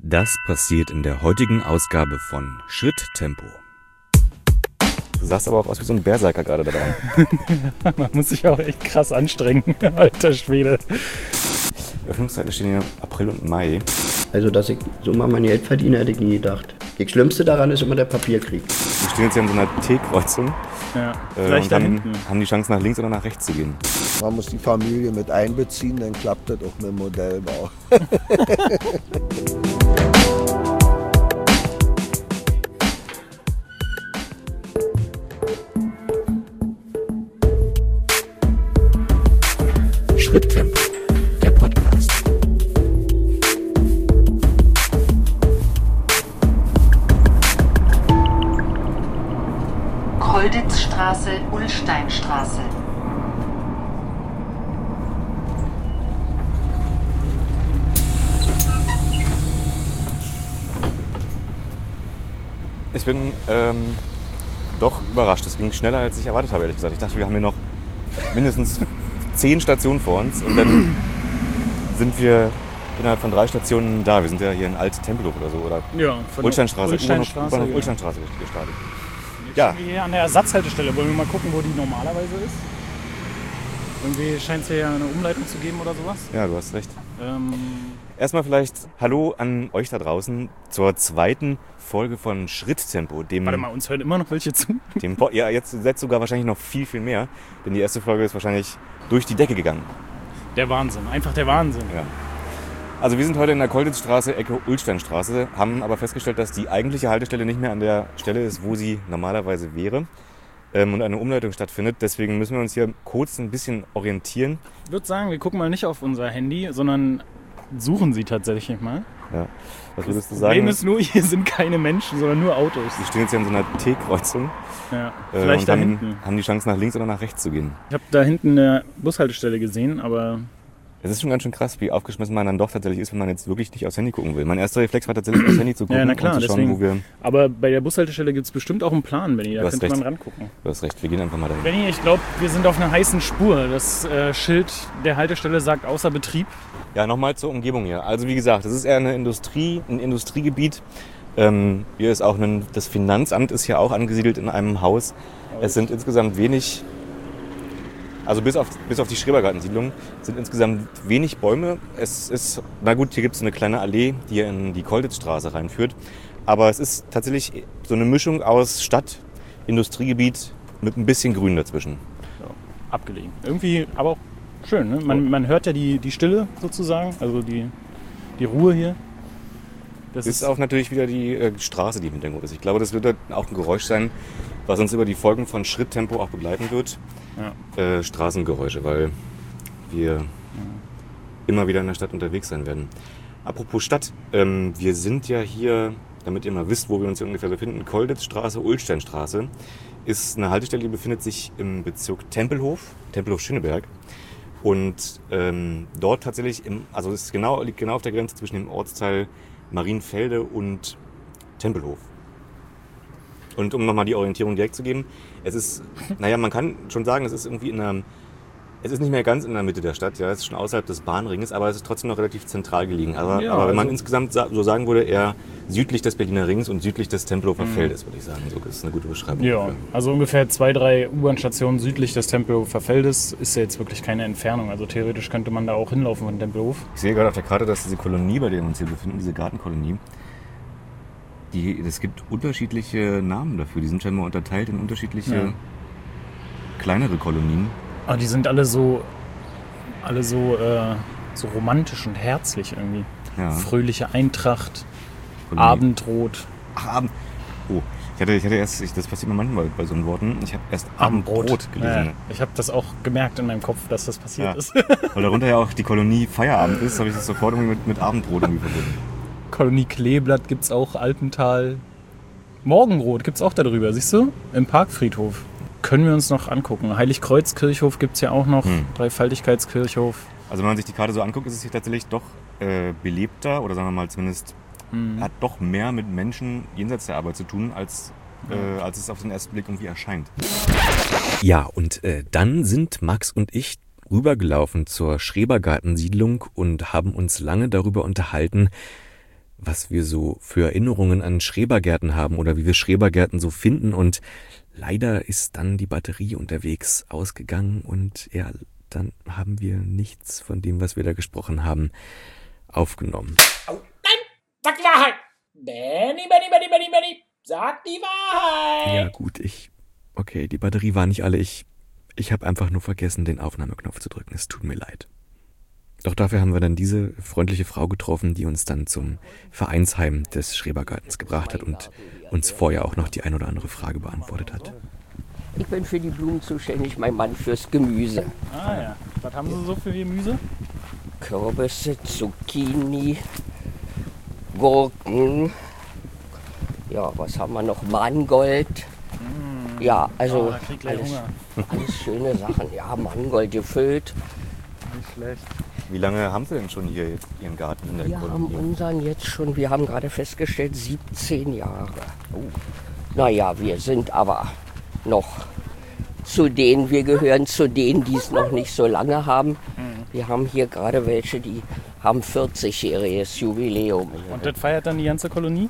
Das passiert in der heutigen Ausgabe von Schritttempo. Du sahst aber auch aus wie so ein Berserker gerade dabei. Man muss sich auch echt krass anstrengen, alter Schwede. Öffnungszeiten stehen hier April und Mai. Also, dass ich so mal mein Geld verdiene, hätte ich nie gedacht. Das Schlimmste daran ist immer der Papierkrieg. Wir stehen jetzt hier an so einer T-Kreuzung. Ja, vielleicht da hinten. Haben die Chance, nach links oder nach rechts zu gehen. Man muss die Familie mit einbeziehen, dann klappt das auch mit dem Modellbau. Schritttempo, der Podcast. Kolditzstraße, Ullsteinstraße. Ich bin doch überrascht. Es ging schneller, als ich erwartet habe, ehrlich gesagt. Ich dachte, wir haben hier noch mindestens 10 Stationen vor uns und dann sind wir innerhalb von 3 Stationen da. Wir sind ja hier in Alt-Tempelhof oder so, oder? Ja, von Ullsteinstraße, Ullsteinstraße, U-Bahnhof ja. Ullsteinstraße gestartet. Jetzt Ja. sind wir hier an der Ersatzhaltestelle. Wollen wir mal gucken, wo die normalerweise ist? Irgendwie scheint es hier ja eine Umleitung zu geben oder sowas. Ja, du hast recht. Erstmal vielleicht Hallo an euch da draußen zur 2. Folge von Schritttempo. Warte mal, uns hören immer noch welche zu? Ja, jetzt sogar wahrscheinlich noch viel, viel mehr. Denn die erste Folge ist wahrscheinlich durch die Decke gegangen. Der Wahnsinn, einfach der Wahnsinn. Ja. Also wir sind heute in der Kolditzstraße, Ecke Ullsteinstraße, haben aber festgestellt, dass die eigentliche Haltestelle nicht mehr an der Stelle ist, wo sie normalerweise wäre und eine Umleitung stattfindet. Deswegen müssen wir uns hier kurz ein bisschen orientieren. Ich würde sagen, wir gucken mal nicht auf unser Handy, sondern suchen sie tatsächlich mal. Ja. Was würdest du Das Problem sagen? ist nur, hier sind keine Menschen, sondern nur Autos. Wir stehen jetzt hier an so einer T-Kreuzung Ja, vielleicht und da haben hinten. die Chance, nach links oder nach rechts zu gehen. Ich habe da hinten eine Bushaltestelle gesehen, aber Es ist schon ganz schön krass, wie aufgeschmissen man dann doch tatsächlich ist, wenn man jetzt wirklich nicht aufs Handy gucken will. Mein erster Reflex war tatsächlich, aufs Handy zu gucken ja, na klar, und zu schauen, deswegen. wo wir... Aber bei der Bushaltestelle gibt es bestimmt auch einen Plan, Benni. Da Du hast könnte man recht. rangucken. Du hast recht, wir gehen einfach mal dahin. Benni, ich glaube, wir sind auf einer heißen Spur. Das Schild der Haltestelle sagt außer Betrieb. Ja, nochmal zur Umgebung hier. Also wie gesagt, das ist eher ein Industriegebiet. Hier ist auch das Finanzamt ist hier auch angesiedelt in einem Haus. Es sind insgesamt wenig, also bis auf die Schrebergartensiedlung, sind insgesamt wenig Bäume. Es ist, na gut, hier gibt es eine kleine Allee, die hier in die Kolditzstraße reinführt. Aber es ist tatsächlich so eine Mischung aus Stadt, Industriegebiet mit ein bisschen Grün dazwischen. Ja, abgelegen. Irgendwie, aber auch schön. Ne? Man hört ja die Stille sozusagen, also die Ruhe hier. Das Ist auch natürlich wieder die Straße, die im Hintergrund ist. Ich glaube, das wird auch ein Geräusch sein, was uns über die Folgen von Schritttempo auch begleiten wird. Ja. Straßengeräusche, weil wir immer wieder in der Stadt unterwegs sein werden. Apropos Stadt, wir sind ja hier, damit ihr mal wisst, wo wir uns hier ungefähr befinden, Kolditzstraße, Ullsteinstraße, ist eine Haltestelle, die befindet sich im Bezirk Tempelhof-Schöneberg. Und dort tatsächlich, also es liegt genau auf der Grenze zwischen dem Ortsteil Marienfelde und Tempelhof. Und um nochmal die Orientierung direkt zu geben, es ist, man kann schon sagen, es ist irgendwie es ist nicht mehr ganz in der Mitte der Stadt, ja, es ist schon außerhalb des Bahnringes, aber es ist trotzdem noch relativ zentral gelegen. Aber wenn man insgesamt so sagen würde, eher südlich des Berliner Rings und südlich des Tempelhofer Feldes, würde ich sagen. So ist eine gute Beschreibung. Ja, dafür. also ungefähr 2-3 U-Bahn-Stationen südlich des Tempelhofer Feldes ist ja jetzt wirklich keine Entfernung. Also theoretisch könnte man da auch hinlaufen von Tempelhof. Ich sehe gerade auf der Karte, dass diese Kolonie, bei der wir uns hier befinden, diese Gartenkolonie, es gibt unterschiedliche Namen dafür. Die sind scheinbar unterteilt in unterschiedliche kleinere Kolonien. Aber die sind alle so romantisch und herzlich irgendwie. Ja. Fröhliche Eintracht, Kolonie. Abendrot. Ach, Abend. Oh, ich hatte erst, das passiert mir manchmal bei so Worten, ich habe erst Abendbrot gelesen. Ja, ich habe das auch gemerkt in meinem Kopf, dass das passiert ist. Weil darunter ja auch die Kolonie Feierabend ist, habe ich das sofort irgendwie mit Abendbrot irgendwie verbunden. Kolonie Kleeblatt gibt's auch, Alpental. Morgenrot gibt's auch da drüber, siehst du? Im Parkfriedhof. Können wir uns noch angucken. Heiligkreuzkirchhof gibt's ja auch noch, Dreifaltigkeitskirchhof. Also wenn man sich die Karte so anguckt, ist es hier tatsächlich doch belebter oder sagen wir mal zumindest hat doch mehr mit Menschen jenseits der Arbeit zu tun, als es auf den ersten Blick irgendwie erscheint. Ja, und dann sind Max und ich rübergelaufen zur Schrebergartensiedlung und haben uns lange darüber unterhalten, was wir so für Erinnerungen an Schrebergärten haben oder wie wir Schrebergärten so finden. Und leider ist dann die Batterie unterwegs ausgegangen und ja, dann haben wir nichts von dem, was wir da gesprochen haben, aufgenommen. Oh, nein, sag die Wahrheit! Benny, sag die Wahrheit! Ja gut, okay, die Batterie war nicht alle. Ich habe einfach nur vergessen, den Aufnahmeknopf zu drücken. Es tut mir leid. Doch dafür haben wir dann diese freundliche Frau getroffen, die uns dann zum Vereinsheim des Schrebergartens gebracht hat und uns vorher auch noch die ein oder andere Frage beantwortet hat. Ich bin für die Blumen zuständig, mein Mann fürs Gemüse. Ah ja, was haben Sie so für Gemüse? Kürbisse, Zucchini, Gurken. Ja, was haben wir noch? Mangold. Ja, also da krieg ich gleich Hunger. alles schöne Sachen. Ja, Mangold gefüllt. Nicht schlecht. Wie lange haben Sie denn schon hier Ihren Garten in der Wir haben Kolonie? unseren jetzt schon, wir haben gerade festgestellt, 17 Jahre. Naja, wir sind aber noch wir gehören zu denen, die es noch nicht so lange haben. Wir haben hier gerade welche, die haben 40-jähriges Jubiläum. Und das feiert dann die ganze Kolonie?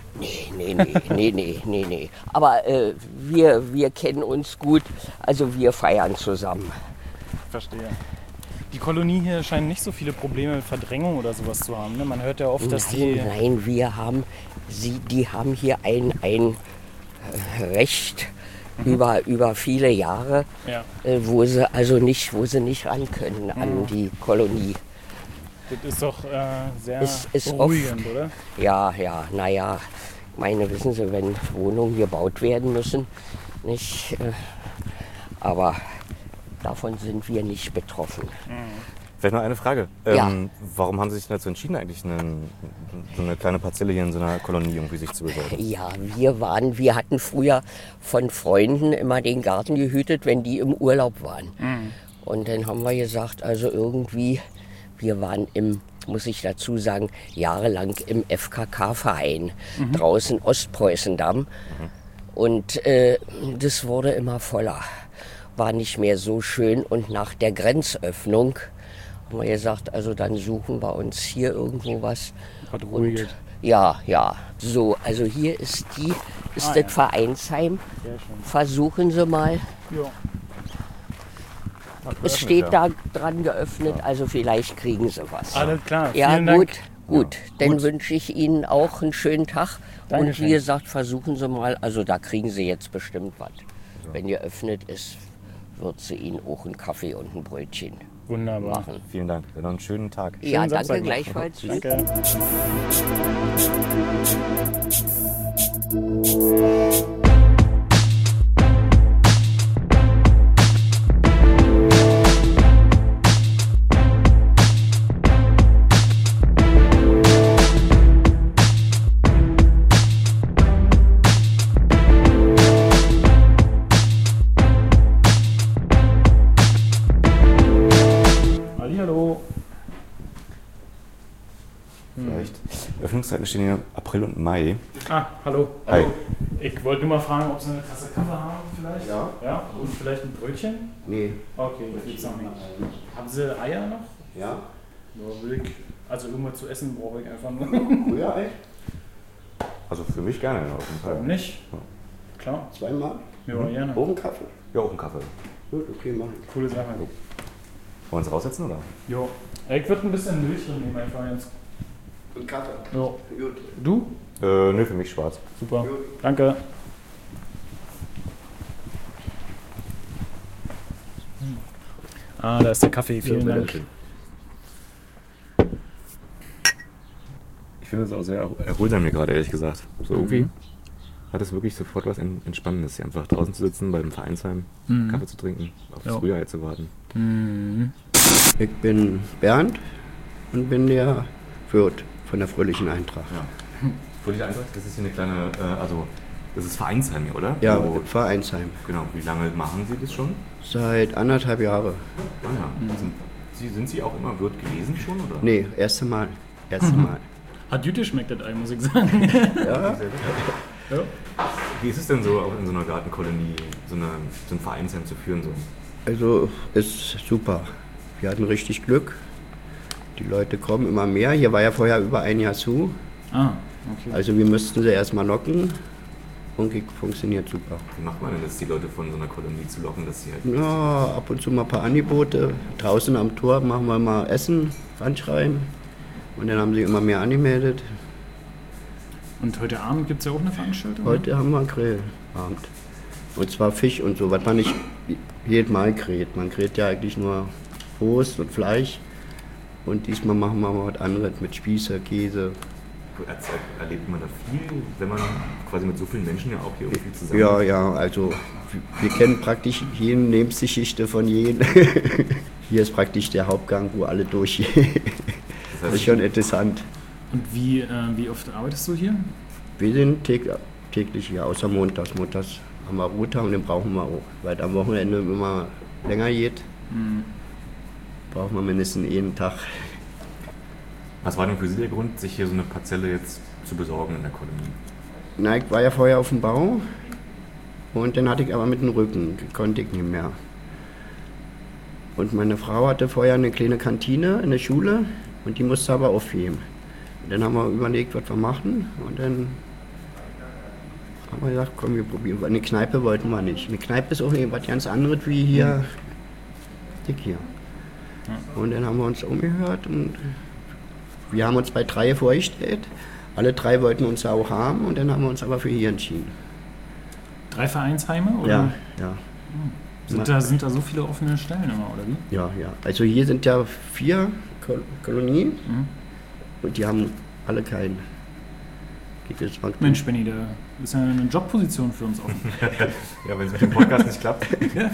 Nee. Aber wir kennen uns gut, also wir feiern zusammen. Verstehe. Die Kolonie hier scheint nicht so viele Probleme mit Verdrängung oder sowas zu haben. Ne? Man hört ja oft, dass Nein, die haben hier ein Recht über viele Jahre, ja. wo sie nicht ran können an die Kolonie. Das ist doch sehr Ist beruhigend, oft, oder? Ja, naja, wissen Sie, wenn Wohnungen gebaut werden müssen, nicht, aber davon sind wir nicht betroffen. Vielleicht noch eine Frage. Ja. Warum haben Sie sich dazu entschieden, eigentlich so eine kleine Parzelle hier in so einer Kolonie irgendwie sich zu besorgen? Ja, wir hatten früher von Freunden immer den Garten gehütet, wenn die im Urlaub waren. Und dann haben wir gesagt, also irgendwie, wir waren muss ich dazu sagen, jahrelang im FKK-Verein draußen Ostpreußendamm. Und das wurde immer voller. War nicht mehr so schön. Und nach der Grenzöffnung haben wir gesagt, also dann suchen wir uns hier irgendwo was. Und ja, so, also hier ist das Vereinsheim. Sehr schön. Versuchen Sie mal. Ja. Es steht da dran geöffnet, also vielleicht kriegen Sie was. Alles klar, Ja, vielen Dank. gut. Dann wünsche ich Ihnen auch einen schönen Tag. Dankeschön. Und wie gesagt, versuchen Sie mal, also da kriegen Sie jetzt bestimmt was. Wenn geöffnet ist, wird sie Ihnen auch einen Kaffee und ein Brötchen Wunderbar. machen. Vielen Dank. Dann noch einen schönen Tag. Ja, Schönen Samstag danke noch. gleichfalls. Tschüss. Danke. Hallihallo. Vielleicht. Öffnungszeiten stehen hier April und Mai. Ah, hallo. Hi. Hallo. Ich wollte nur mal fragen, ob Sie eine Tasse Kaffee haben vielleicht? Ja. Und vielleicht ein Brötchen? Nee. Okay, gibt's noch nicht. Haben Sie Eier noch? Ja? Ja, will ich. Also irgendwas zu essen brauche ich einfach nur. Rührei? Also für mich gerne auf jeden Fall. Warum nicht? Klar. Zweimal? Ja, gerne. Oben Kaffee? Ja, auch einen Kaffee. Gut, okay, mach ich. Coole Sache. Wollen wir uns raussetzen, oder? Jo. Ich würde ein bisschen Milch drin nehmen, einfach jetzt. Und Kaffee? Jo. Gut. Du? Nö, für mich schwarz. Super. Danke. Ah, da ist der Kaffee. Vielen Dank. bitteschön. Ich finde es auch sehr erholsam hier gerade, ehrlich gesagt. So irgendwie hat es wirklich sofort was Entspannendes, hier einfach draußen zu sitzen, beim Vereinsheim, Kaffee zu trinken, aufs Ja. Frühjahr zu warten. Ich bin Bernd und bin der Wirt von der Fröhlichen Eintracht. Fröhliche Eintracht, das ist hier eine kleine, das ist Vereinsheim hier, oder? Ja, Wo- Vereinsheim. Genau, wie lange machen Sie das schon? Seit 1,5 Jahren. Ah ja. Sind Sie auch immer Wirt gewesen schon, oder? Nee, erste Mal. Erste Mal. Hat gut geschmeckt, das Ei, muss ich sagen. Ja, Ja. Wie ist es denn so, auch in so einer Gartenkolonie so ein Vereinsheim zu führen? So? also ist super. Wir hatten richtig Glück. Die Leute kommen immer mehr. Hier war ja vorher über ein Jahr zu. Ah, okay. Also wir müssten sie erstmal locken und funktioniert super. Wie macht man denn das, die Leute von so einer Kolonie zu locken, dass sie halt... Ja, ab und zu mal ein paar Angebote. Draußen am Tor machen wir mal Essen, ranschreiben. Und dann haben sich immer mehr angemeldet. Und heute Abend gibt es ja auch eine Veranstaltung? Heute haben wir einen Grillabend. Und zwar Fisch und so, was man nicht jedes Mal grillt. Man grillt ja eigentlich nur Wurst und Fleisch. Und diesmal machen wir mal was anderes mit Spieße, Käse. Erlebt man da viel, wenn man quasi mit so vielen Menschen ja auch hier irgendwie zusammen Ja, also wir kennen praktisch jede Lebensgeschichte von jedem. Hier ist praktisch der Hauptgang, wo alle durchgehen. Das ist schon interessant. Und wie oft arbeitest du hier? Wir sind täglich hier, außer montags. Montags haben wir Ruhetag und den brauchen wir auch. Weil am Wochenende immer länger geht, brauchen wir mindestens jeden Tag. Was war denn für Sie der Grund, sich hier so eine Parzelle jetzt zu besorgen in der Kolonie? Na, ich war ja vorher auf dem Bau und dann hatte ich aber mit dem Rücken, konnte ich nicht mehr. Und meine Frau hatte vorher eine kleine Kantine in der Schule und die musste aber aufheben. Und dann haben wir überlegt, was wir machen und dann haben wir gesagt, komm, wir probieren. Eine Kneipe wollten wir nicht. Eine Kneipe ist auch was ganz anderes wie hier, dick hier. Und dann haben wir uns umgehört und wir haben uns bei 3 vorgestellt. Alle 3 wollten uns ja auch haben und dann haben wir uns aber für hier entschieden. 3 Vereinsheime? Oder? Ja. Sind da so viele offene Stellen immer, oder wie? Ja. Also hier sind ja 4 Kolonien und die haben alle keinen. Mensch, Benni, da ist ja eine Jobposition für uns offen. Ja, wenn es mit dem Podcast nicht klappt.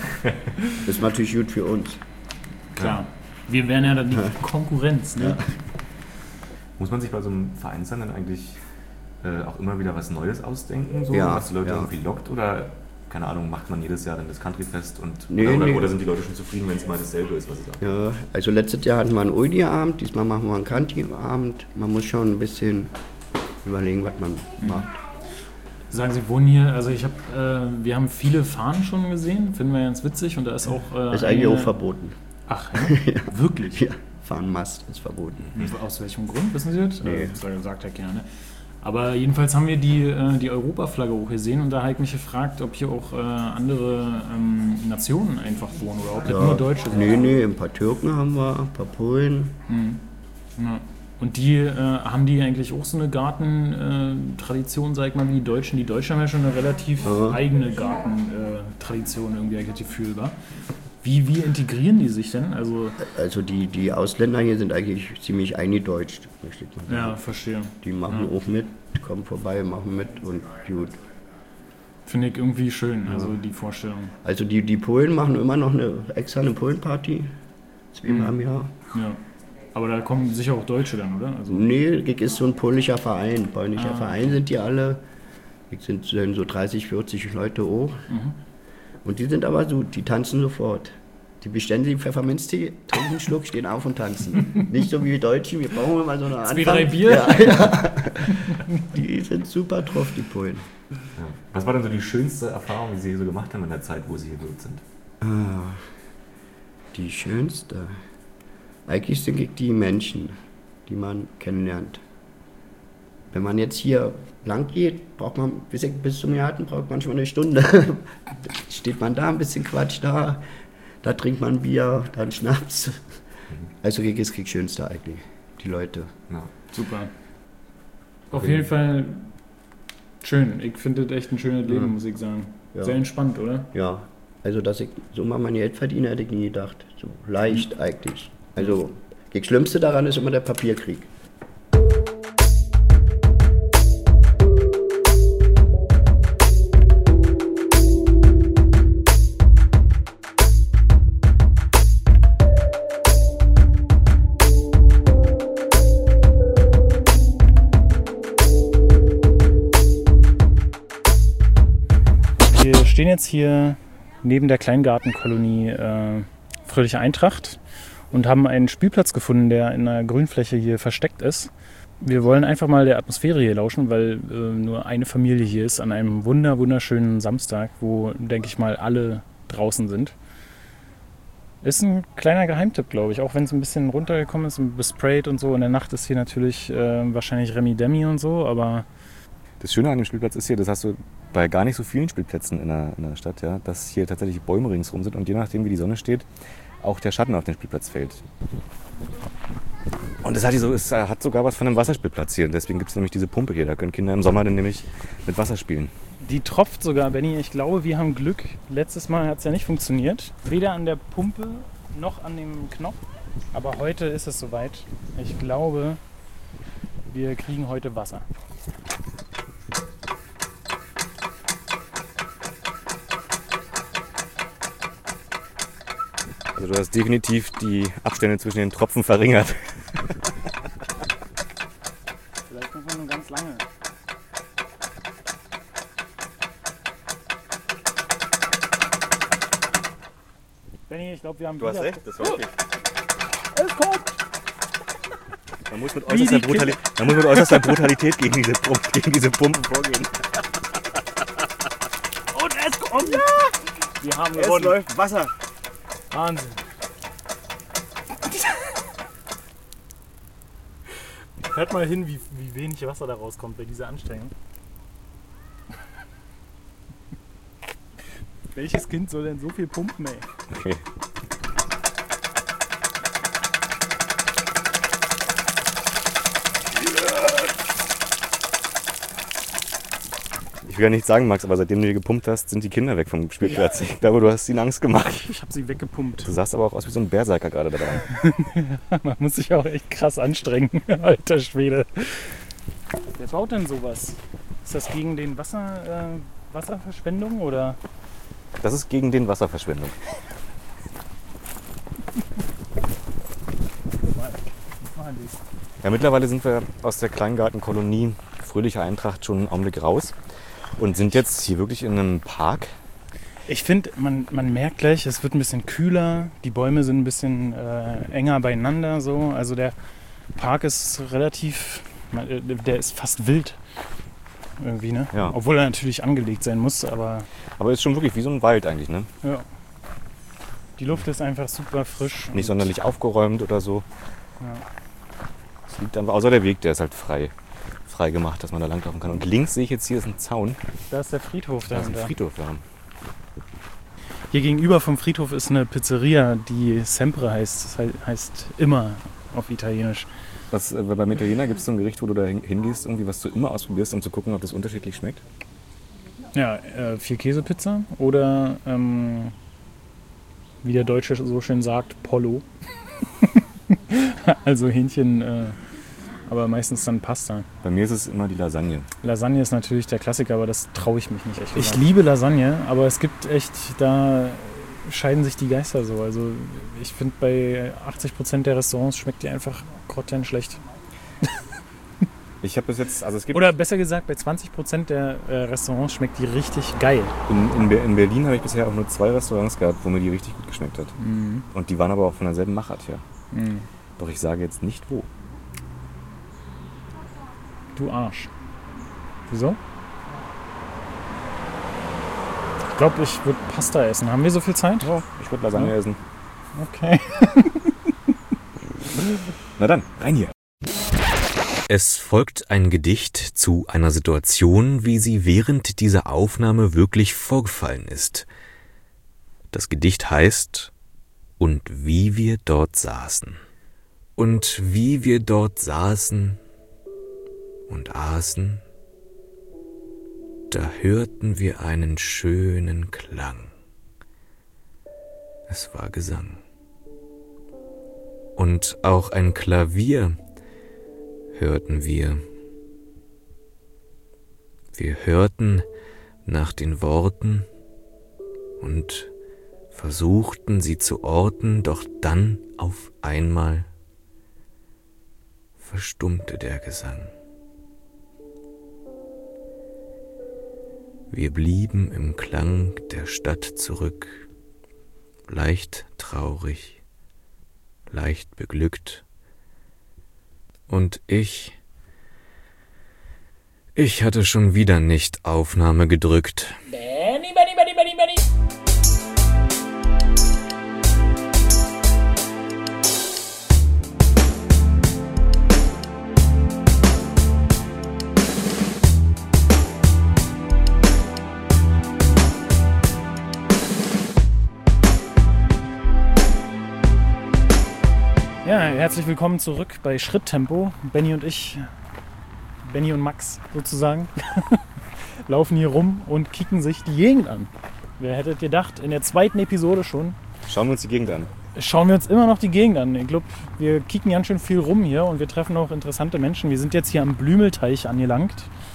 Das ist natürlich gut für uns. Klar. Wir wären ja dann die Konkurrenz, ne? Ja. Muss man sich bei so einem Vereinsheim dann eigentlich auch immer wieder was Neues ausdenken, so, Ja, was die Leute ja. irgendwie lockt? Oder, keine Ahnung, macht man jedes Jahr dann das Countryfest und Nee. oder sind die Leute schon zufrieden, wenn es mal dasselbe ist, was sie sagen? Ja, also letztes Jahr hatten wir einen Oldie-Abend, diesmal machen wir einen Country-Abend. Man muss schon ein bisschen überlegen, was man macht. Sagen Sie, wohnen hier, also wir haben viele Fahnen schon gesehen, finden wir ganz witzig und da ist auch... ist eigentlich auch verboten. Ach, ja? Wirklich? Ja, Fahnenmast ist verboten. Aus welchem Grund, wissen Sie das? Nee. Sagt ja keiner, ne? Aber jedenfalls haben wir die Europaflagge auch gesehen und da habe ich mich gefragt, ob hier auch andere Nationen einfach wohnen oder ob das nur Deutsche sind. Nee, ein paar Türken haben wir, ein paar Polen. Ja. Und haben die eigentlich auch so eine Gartentradition, sag ich mal, wie die Deutschen? Die Deutschen haben ja schon eine relativ eigene Gartentradition, irgendwie eigentlich Gefühl, wa? Wie integrieren die sich denn? Also die Ausländer hier sind eigentlich ziemlich eingedeutscht, möchte ich mal sagen. Ja, verstehe. Die machen auch mit, kommen vorbei, machen mit und gut. Finde ich irgendwie schön, also die Vorstellung. Also die Polen machen immer noch extra eine Polenparty, 2-mal im Jahr. Ja. Aber da kommen sicher auch Deutsche dann, oder? Also Nee, das ist so ein polnischer Verein. Polnischer Verein sind die alle. Das sind so 30, 40 Leute hoch. Und die sind aber so, die tanzen sofort. Die bestellen sich Pfefferminztee, trinken einen Schluck, stehen auf und tanzen. Nicht so wie wir Deutschen, wir brauchen immer so eine Anfang. 2, 3 Bier? Ja. Die sind super drauf, die Polen. Ja. Was war denn so die schönste Erfahrung, die Sie hier so gemacht haben in der Zeit, wo Sie hier gewirkt sind? Die schönste? Eigentlich sind es die Menschen, die man kennenlernt. Wenn man jetzt hier lang geht, braucht man bis zum Garten braucht man schon eine Stunde. Steht man da, ein bisschen Quatsch da trinkt man Bier, dann Schnaps. Also das ist das Schönste eigentlich, die Leute. Ja. Super. Auf jeden Fall schön. Ich finde das echt ein schönes Leben, muss ich sagen. Ja. Sehr entspannt, oder? Ja, also dass ich so mal mein Geld verdiene, hätte ich nie gedacht. So leicht eigentlich. Also das Schlimmste daran ist immer der Papierkrieg. Wir stehen jetzt hier neben der Kleingartenkolonie Fröhliche Eintracht und haben einen Spielplatz gefunden, der in einer Grünfläche hier versteckt ist. Wir wollen einfach mal der Atmosphäre hier lauschen, weil nur eine Familie hier ist an einem wunderschönen Samstag, wo, denke ich mal, alle draußen sind. Ist ein kleiner Geheimtipp, glaube ich. Auch wenn es ein bisschen runtergekommen ist und besprayt und so. In der Nacht ist hier natürlich wahrscheinlich Remi Demi und so, aber... Das Schöne an dem Spielplatz ist hier, das hast du bei gar nicht so vielen Spielplätzen in der Stadt, ja, dass hier tatsächlich Bäume ringsrum sind und je nachdem, wie die Sonne steht, auch der Schatten auf den Spielplatz fällt. Und es hat sogar was von einem Wasserspielplatz hier. Deswegen gibt es nämlich diese Pumpe hier. Da können Kinder im Sommer dann nämlich mit Wasser spielen. Die tropft sogar, Benni. Ich glaube, wir haben Glück. Letztes Mal hat es ja nicht funktioniert. Weder an der Pumpe noch an dem Knopf. Aber heute ist es soweit. Ich glaube, wir kriegen heute Wasser. Also du hast definitiv die Abstände zwischen den Tropfen verringert. Vielleicht muss man nur ganz lange. Benni, ich glaube, wir haben Du hast recht, das war okay. Es kommt! Man muss mit äußerster Brutalität gegen diese Pumpen vorgehen. Und es kommt! Ja! Wir haben Es gewonnen. läuft Wasser. Wahnsinn. Hört mal hin, wie wenig Wasser da rauskommt bei dieser Anstrengung. Welches Kind soll denn so viel pumpen, ey? Okay. Ich will ja nicht sagen, Max, aber seitdem du hier gepumpt hast, sind die Kinder weg vom Spielplatz. Ja. Ich glaube, du hast ihnen Angst gemacht. Ich habe sie weggepumpt. Du sahst aber auch aus wie so ein Berserker gerade dabei. Man muss sich auch echt krass anstrengen, alter Schwede. Wer baut denn sowas? Ist das gegen den Wasserverschwendung oder? Das ist gegen den Wasserverschwendung. Ja, mittlerweile sind wir aus der Kleingartenkolonie Fröhliche Eintracht schon einen Augenblick raus und sind jetzt hier wirklich in einem Park. Ich finde, man merkt gleich, es wird ein bisschen kühler, die Bäume sind ein bisschen enger beieinander. So. Also der Park ist relativ, der ist fast wild irgendwie, ne? Ja. Obwohl er natürlich angelegt sein muss, aber ist schon wirklich wie so ein Wald eigentlich, ne? ja. Die Luft ist einfach super frisch. Nicht sonderlich aufgeräumt oder so. Ja. Es liegt einfach, außer der Weg, der ist halt frei gemacht, dass man da langlaufen kann. Und links sehe ich jetzt, hier ist ein Zaun. Da ist der Friedhof Da ist ein dahinter. Friedhof, ja. Hier gegenüber vom Friedhof ist eine Pizzeria, die Sempre heißt. Das heißt immer auf Italienisch. Beim Italiener gibt es so ein Gericht, wo du da hingehst, irgendwie, was du immer ausprobierst, um zu gucken, ob das unterschiedlich schmeckt? Ja, 4-Käse-Pizza oder wie der Deutsche so schön sagt, Pollo. Also Hähnchen, aber meistens dann Pasta. Bei mir ist es immer die Lasagne. Lasagne ist natürlich der Klassiker, aber das traue ich mich nicht echt. Ich liebe Lasagne, aber es gibt echt, da scheiden sich die Geister so. Also ich finde, bei 80% der Restaurants schmeckt die einfach grottenschlecht. Ich habe bis jetzt, also es gibt... Oder besser gesagt, bei 20% der Restaurants schmeckt die richtig geil. In Berlin habe ich bisher auch nur 2 Restaurants gehabt, wo mir die richtig gut geschmeckt hat. Mhm. Und die waren aber auch von derselben Machart her. Mhm. Doch ich sage jetzt nicht wo. Du Arsch. Wieso? Ich glaube, ich würde Pasta essen. Haben wir so viel Zeit? Oh, ich würde Lasagne essen. Okay. Na dann, rein hier. Es folgt ein Gedicht zu einer Situation, wie sie während dieser Aufnahme wirklich vorgefallen ist. Das Gedicht heißt »Und wie wir dort saßen«. Und wie wir dort saßen und aßen, da hörten wir einen schönen Klang. Es war Gesang. Und auch ein Klavier hörten wir. Wir hörten nach den Worten und versuchten sie zu orten, doch dann auf einmal verstummte der Gesang. Wir blieben im Klang der Stadt zurück, leicht traurig, leicht beglückt. Und ich hatte schon wieder nicht Aufnahme gedrückt. Benni. Herzlich willkommen zurück bei Schritttempo. Benny und ich, Benny und Max sozusagen, laufen hier rum und kicken sich die Gegend an. Wer hätte gedacht, in der zweiten Episode schon. Schauen wir uns die Gegend an. Schauen wir uns immer noch die Gegend an. Ich glaube, wir kicken ganz schön viel rum hier und wir treffen auch interessante Menschen. Wir sind jetzt hier am Blümelteich angelangt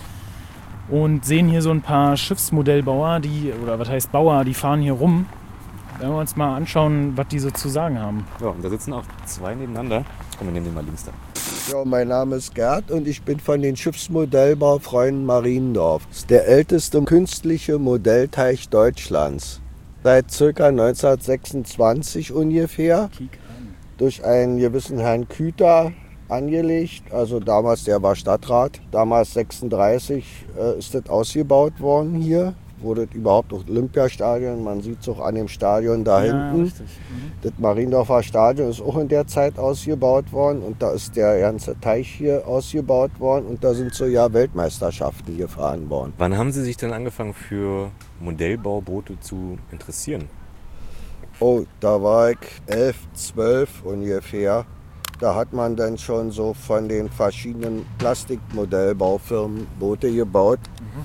und sehen hier so ein paar Schiffsmodellbauer, die fahren hier rum. Werden wir uns mal anschauen, was die so zu sagen haben. Ja, und da sitzen auch zwei nebeneinander. Komm, wir nehmen den mal links da. Ja, mein Name ist Gerd und ich bin von den Schiffsmodellbaufreunden Mariendorf. Das ist der älteste künstliche Modellteich Deutschlands. Seit ca. 1926 ungefähr. Durch einen gewissen Herrn Küter angelegt. Also damals, der war Stadtrat. Damals 1936 ist das ausgebaut worden hier. Wurde überhaupt auch Olympiastadion, man sieht es auch an dem Stadion da hinten. Das Mariendorfer Stadion ist auch in der Zeit ausgebaut worden und da ist der ganze Teich hier ausgebaut worden und da sind so Weltmeisterschaften gefahren worden. Wann haben Sie sich denn angefangen für Modellbauboote zu interessieren? Oh, da war ich 11, 12 ungefähr. Da hat man dann schon so von den verschiedenen Plastikmodellbaufirmen Boote gebaut.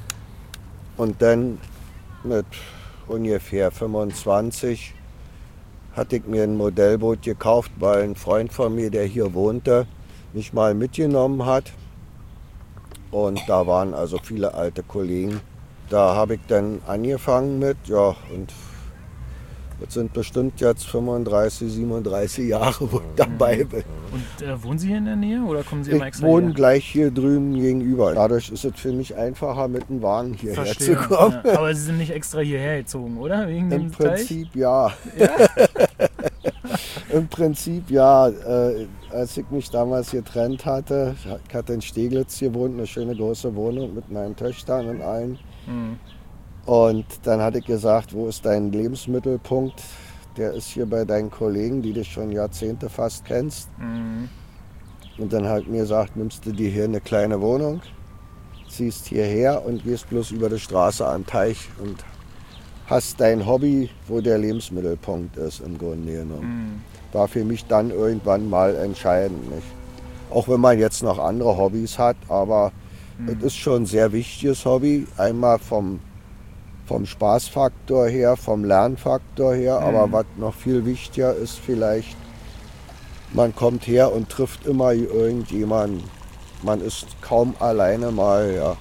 Und dann mit ungefähr 25 hatte ich mir ein Modellboot gekauft, weil ein Freund von mir, der hier wohnte, mich mal mitgenommen hat. Und da waren also viele alte Kollegen. Da habe ich dann angefangen mit, ja, und das sind bestimmt jetzt 35, 37 Jahre, wo ich dabei bin. Und wohnen Sie hier in der Nähe oder kommen Sie immer extra Ich wohne her? gleich hier drüben gegenüber. Dadurch ist es für mich einfacher, mit dem Wagen hierher zu kommen. Ja. Aber Sie sind nicht extra hierher gezogen, oder? Wegen dem Im Prinzip ja. Ja? Im Prinzip ja. Als ich mich damals getrennt hatte, ich hatte in Steglitz gewohnt, eine schöne große Wohnung mit meinen Töchtern und allen. Und dann hatte ich gesagt, wo ist dein Lebensmittelpunkt? Der ist hier bei deinen Kollegen, die du schon Jahrzehnte fast kennst. Und dann hat mir gesagt, nimmst du dir hier eine kleine Wohnung, ziehst hierher und gehst bloß über die Straße am Teich und hast dein Hobby, wo der Lebensmittelpunkt ist im Grunde genommen. War für mich dann irgendwann mal entscheidend. Nicht? Auch wenn man jetzt noch andere Hobbys hat, aber es ist schon ein sehr wichtiges Hobby. Einmal vom Spaßfaktor her, vom Lernfaktor her, aber was noch viel wichtiger ist vielleicht, man kommt her und trifft immer irgendjemanden. Man ist kaum alleine mal. Ja.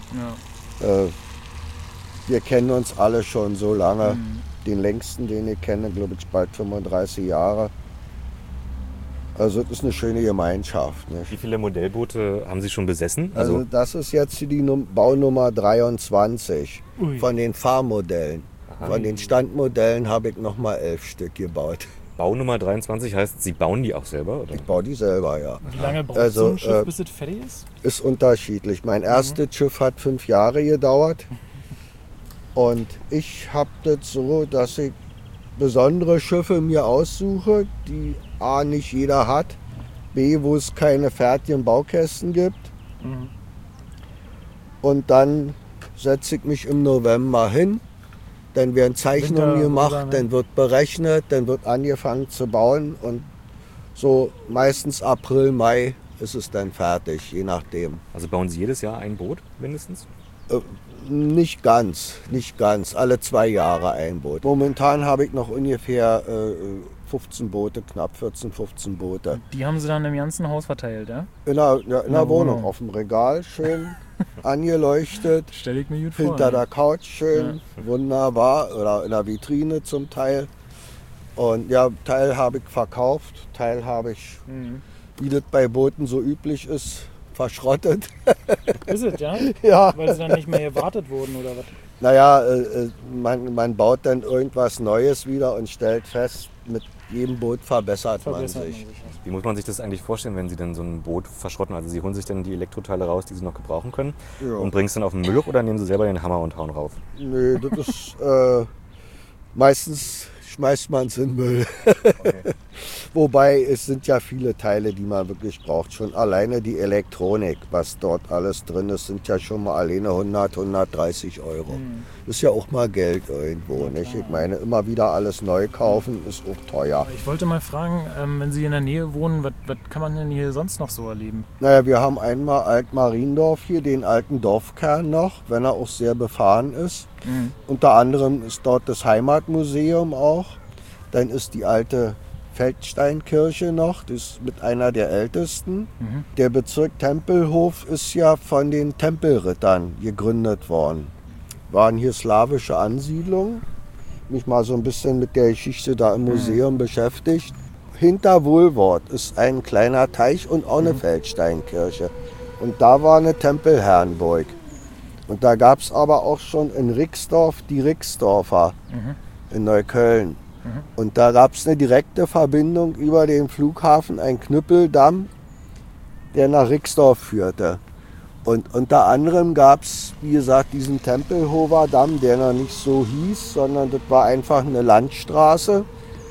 Wir kennen uns alle schon so lange. Den längsten, den ich kenne, glaube ich, bald 35 Jahre. Also es ist eine schöne Gemeinschaft. Nicht? Wie viele Modellboote haben Sie schon besessen? Also das ist jetzt die Baunummer 23 von den Fahrmodellen. Von den Standmodellen habe ich noch mal 11 Stück gebaut. Baunummer 23 heißt, Sie bauen die auch selber? Oder? Ich baue die selber, ja. Wie lange braucht so ein Schiff, bis es fertig ist? Ist unterschiedlich. Mein erstes Schiff hat 5 Jahre gedauert. Und ich habe das so, dass ich besondere Schiffe mir aussuche, die A, nicht jeder hat, B, wo es keine fertigen Baukästen gibt. Und dann setze ich mich im November hin, dann werden Zeichnungen gemacht, dann wird berechnet, dann wird angefangen zu bauen und so meistens April, Mai ist es dann fertig, je nachdem. Also bauen Sie jedes Jahr ein Boot mindestens? Nicht ganz. Alle 2 Jahre ein Boot. Momentan habe ich noch ungefähr 15 Boote, knapp 14, 15 Boote. Die haben Sie dann im ganzen Haus verteilt, ja? In der Wohnung, auf dem Regal, schön angeleuchtet. Stell ich mir gut vor. Hinter der Couch schön, wunderbar. Oder in der Vitrine zum Teil. Und ja, Teil habe ich verkauft, Teil habe ich, wie das bei Booten so üblich ist, verschrottet. Ist es, ja? Ja. Weil sie dann nicht mehr gewartet wurden, oder was? Naja, man baut dann irgendwas Neues wieder und stellt fest, mit jedem Boot verbessert man sich. Wie muss man sich das eigentlich vorstellen, wenn Sie dann so ein Boot verschrotten? Also Sie holen sich dann die Elektroteile raus, die Sie noch gebrauchen können, und bringen es dann auf den Müll oder nehmen Sie selber den Hammer und hauen rauf? Nö, das ist meistens schmeißt man es in den Müll. Wobei, es sind ja viele Teile, die man wirklich braucht. Schon alleine die Elektronik, was dort alles drin ist, sind ja schon mal alleine 100, 130 Euro. Das ist ja auch mal Geld irgendwo, nicht? Ich meine, immer wieder alles neu kaufen ist auch teuer. Ich wollte mal fragen, wenn Sie in der Nähe wohnen, was kann man denn hier sonst noch so erleben? Naja, wir haben einmal Alt-Mariendorf hier, den alten Dorfkern noch, wenn er auch sehr befahren ist. Unter anderem ist dort das Heimatmuseum auch. Dann ist die alte Feldsteinkirche noch, das ist mit einer der ältesten. Der Bezirk Tempelhof ist ja von den Tempelrittern gegründet worden. Waren hier slawische Ansiedlungen. Mich mal so ein bisschen mit der Geschichte da im Museum beschäftigt. Hinter Wohlwort ist ein kleiner Teich und auch eine Feldsteinkirche. Und da war eine Tempelherrenburg. Und da gab es aber auch schon in Rixdorf die Rixdorfer in Neukölln. Und da gab es eine direkte Verbindung über den Flughafen, ein Knüppeldamm, der nach Rixdorf führte. Und unter anderem gab es, wie gesagt, diesen Tempelhofer Damm, der noch nicht so hieß, sondern das war einfach eine Landstraße.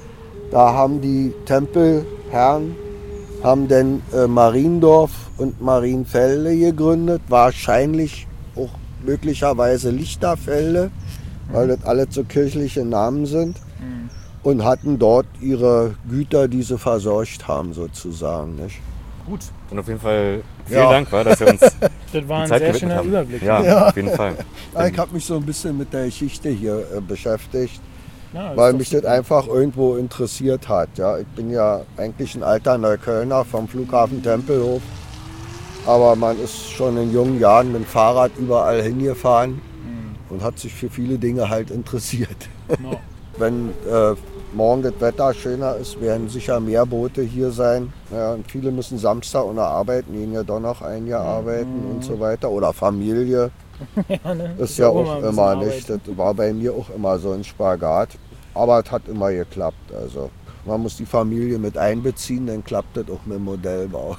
Da haben die Tempelherren dann Mariendorf und Marienfelde gegründet, wahrscheinlich auch möglicherweise Lichterfelde, weil das alle so kirchliche Namen sind. Und hatten dort ihre Güter, die sie versorgt haben, sozusagen. Nicht? Gut. Und auf jeden Fall vielen Dank, dass wir uns Das war ein sehr schöner Überblick. Ja, auf jeden Fall. Ich habe mich so ein bisschen mit der Geschichte hier beschäftigt, Ja, weil mich das einfach irgendwo interessiert hat. Ja, ich bin ja eigentlich ein alter Neuköllner vom Flughafen Tempelhof, aber man ist schon in jungen Jahren mit dem Fahrrad überall hingefahren und hat sich für viele Dinge halt interessiert. No. Wenn morgen das Wetter schöner ist, werden sicher mehr Boote hier sein. Ja, und viele müssen Samstag ohne arbeiten, gehen ja doch noch ein Jahr arbeiten und so weiter. Oder Familie. Ja, ne? Ist ja auch ein bisschen immer Arbeit. nicht. Das war bei mir auch immer so ein Spagat. Aber es hat immer geklappt. Also man muss die Familie mit einbeziehen, dann klappt das auch mit dem Modellbau.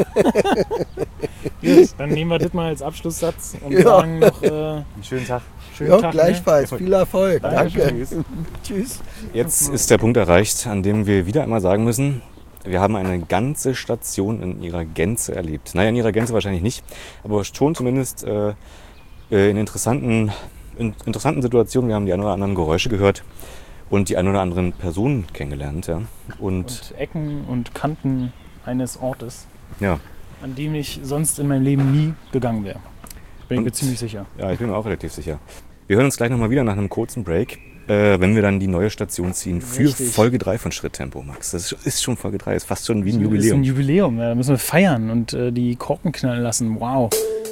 Gut, dann nehmen wir das mal als Abschlusssatz und Ja. sagen noch Einen schönen Tag. schönen Ja, Tag. gleichfalls. Viel Erfolg. Danke. Danke. Tschüss. Jetzt ist der Punkt erreicht, an dem wir wieder einmal sagen müssen, wir haben eine ganze Station in ihrer Gänze erlebt. Naja, in ihrer Gänze wahrscheinlich nicht, aber schon zumindest in interessanten Situationen. Wir haben die ein oder anderen Geräusche gehört und die ein oder anderen Personen kennengelernt. Ja. Und Ecken und Kanten eines Ortes, Ja. an dem ich sonst in meinem Leben nie gegangen wäre. Bin ich mir Und- ziemlich sicher. Ja, ich bin mir auch relativ sicher. Wir hören uns gleich nochmal wieder nach einem kurzen Break, wenn wir dann die neue Station ziehen für Richtig. Folge 3 von Schritttempo, Max. Das ist schon Folge 3, ist fast schon wie ein Das ist ein Jubiläum. Jubiläum, ja, da müssen wir feiern und die Korken knallen lassen. Wow.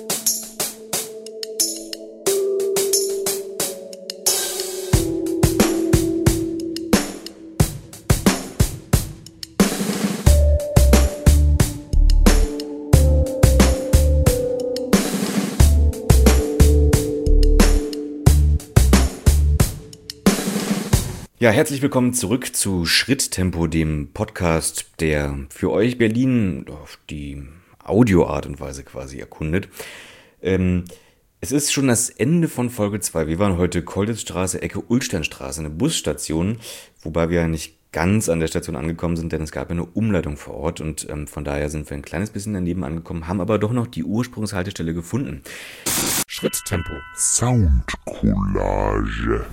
Ja, herzlich willkommen zurück zu Schritttempo, dem Podcast, der für euch Berlin auf die Audioart und Weise quasi erkundet. Es ist schon das Ende von Folge 2. Wir waren heute Kolditzstraße, Ecke Ulsteinstraße, eine Busstation, wobei wir ja nicht ganz an der Station angekommen sind, denn es gab eine Umleitung vor Ort und von daher sind wir ein kleines bisschen daneben angekommen, haben aber doch noch die Ursprungshaltestelle gefunden. Schritttempo. Soundcollage.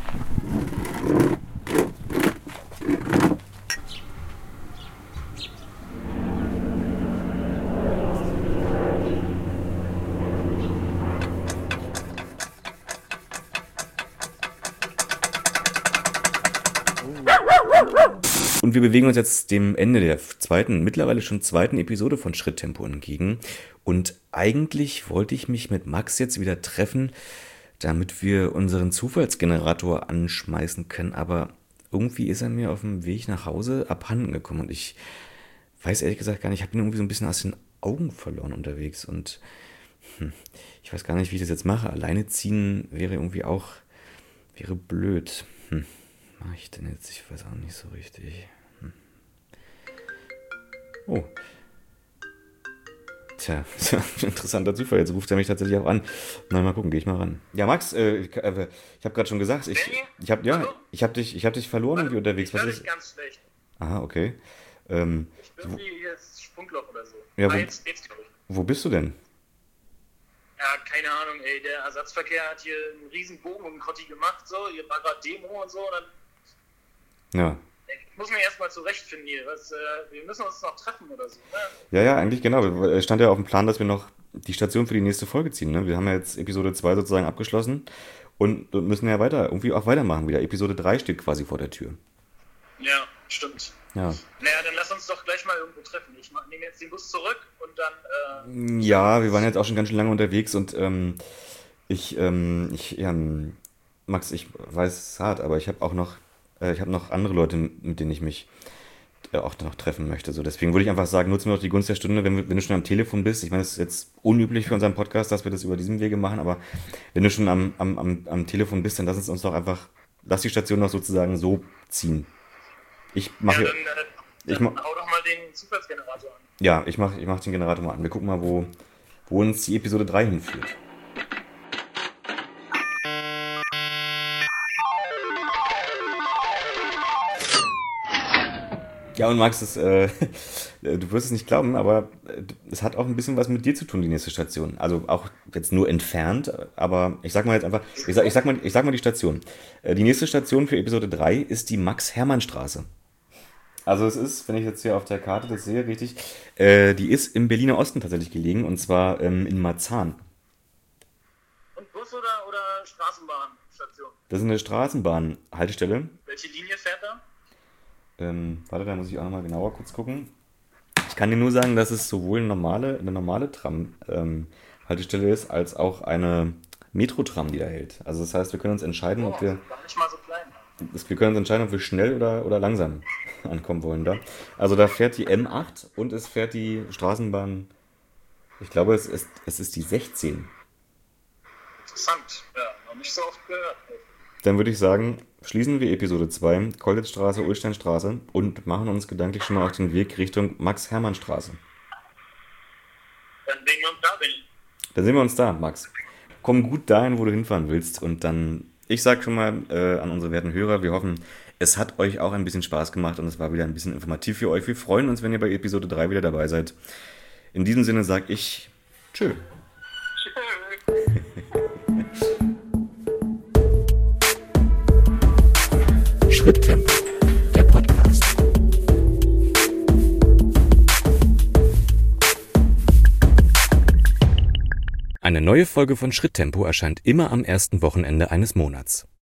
Und wir bewegen uns jetzt dem Ende der mittlerweile schon zweiten Episode von Schritttempo entgegen. Und eigentlich wollte ich mich mit Max jetzt wieder treffen, damit wir unseren Zufallsgenerator anschmeißen können. Aber irgendwie ist er mir auf dem Weg nach Hause abhanden gekommen. Und ich weiß ehrlich gesagt gar nicht, ich habe ihn irgendwie so ein bisschen aus den Augen verloren unterwegs. Und ich weiß gar nicht, wie ich das jetzt mache. Alleine ziehen wäre blöd. Mache ich denn jetzt? Ich weiß auch nicht so richtig. Oh. Tja, interessanter Zufall. Jetzt ruft er mich tatsächlich auch an. Na, mal gucken, gehe ich mal ran. Ja, Max, ich habe gerade schon gesagt, ich habe dich verloren irgendwie unterwegs. Was ist? Ganz schlecht. Aha, okay. Ich bin wie jetzt Sprungloch oder so. Ja, Jetzt geht's, glaube ich. Wo bist du denn? Ja, keine Ahnung, ey. Der Ersatzverkehr hat hier einen riesen Bogen um Kotti gemacht, so. Hier war gerade Demo und so. Und dann Ja. ich muss mich erstmal zurechtfinden hier. Wir müssen uns noch treffen oder so. Ne? Ja, eigentlich genau. Es stand ja auf dem Plan, dass wir noch die Station für die nächste Folge ziehen. Ne? Wir haben ja jetzt Episode 2 sozusagen abgeschlossen und müssen ja irgendwie auch weitermachen wieder. Episode 3 steht quasi vor der Tür. Ja, stimmt. Ja. Naja, dann lass uns doch gleich mal irgendwo treffen. Ich nehme jetzt den Bus zurück und dann... Ja, wir waren jetzt auch schon ganz schön lange unterwegs und Max, ich weiß, es ist hart, aber ich habe noch andere Leute, mit denen ich mich auch noch treffen möchte. So, deswegen würde ich einfach sagen, nutzen wir doch die Gunst der Stunde, wenn du schon am Telefon bist. Ich meine, es ist jetzt unüblich für unseren Podcast, dass wir das über diesem Wege machen, aber wenn du schon am Telefon bist, dann lass die Station noch sozusagen so ziehen. Dann hau doch mal den Zufallsgenerator an. Ja, ich mach den Generator mal an. Wir gucken mal, wo uns die Episode 3 hinführt. Ja, und Max, du wirst es nicht glauben, aber es hat auch ein bisschen was mit dir zu tun, die nächste Station. Also auch jetzt nur entfernt, aber ich sag mal jetzt einfach, ich sag mal die Station. Die nächste Station für Episode 3 ist die Max-Hermann-Straße. Also es ist, wenn ich jetzt hier auf der Karte das sehe, richtig, die ist im Berliner Osten tatsächlich gelegen, und zwar in Marzahn. Und Bus oder Straßenbahnstation? Das ist eine Straßenbahnhaltestelle. Welche Linie fährt da? Warte, da muss ich auch nochmal genauer kurz gucken. Ich kann dir nur sagen, dass es sowohl eine normale Tram-Haltestelle ist, als auch eine Metro-Tram, die da hält. Also das heißt, wir können uns entscheiden, ob wir... Gar nicht mal so klein. Wir können uns entscheiden, ob wir schnell oder langsam ankommen wollen da. Also da fährt die M8 und es fährt die Straßenbahn, ich glaube, es ist die 16. Interessant, ja, noch nicht so oft gehört. Dann würde ich sagen, schließen wir Episode 2, Kolditzstraße, Ullsteinstraße, und machen uns gedanklich schon mal auf den Weg Richtung Max-Hermann-Straße. Dann sehen wir uns da, Benni. Dann sehen wir uns da, Max. Komm gut dahin, wo du hinfahren willst, und dann, ich sag schon mal an unsere werten Hörer, wir hoffen, es hat euch auch ein bisschen Spaß gemacht und es war wieder ein bisschen informativ für euch. Wir freuen uns, wenn ihr bei Episode 3 wieder dabei seid. In diesem Sinne sag ich tschö. Schritttempo, der Podcast. Eine neue Folge von Schritttempo erscheint immer am ersten Wochenende eines Monats.